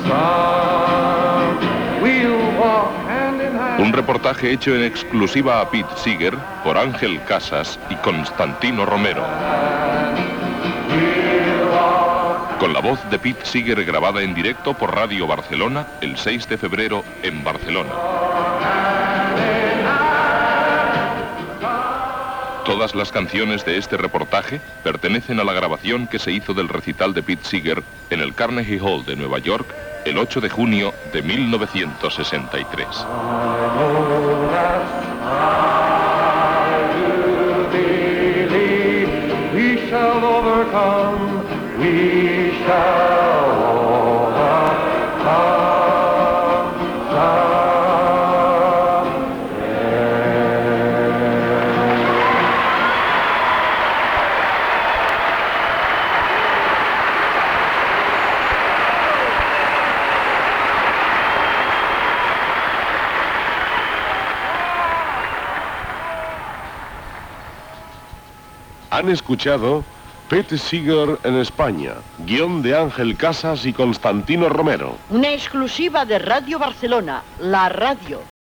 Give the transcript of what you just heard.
Un reportaje hecho en exclusiva a Pete Seeger por Ángel Casas y Constantino Romero. Con la voz de Pete Seeger grabada en directo por Radio Barcelona el 6 de febrero en Barcelona. Todas las canciones de este reportaje pertenecen a la grabación que se hizo del recital de Pete Seeger en el Carnegie Hall de Nueva York el 8 de junio de 1963. Han escuchado Pete Seeger en España, guión de Ángel Casas y Constantino Romero. Una exclusiva de Radio Barcelona, la radio.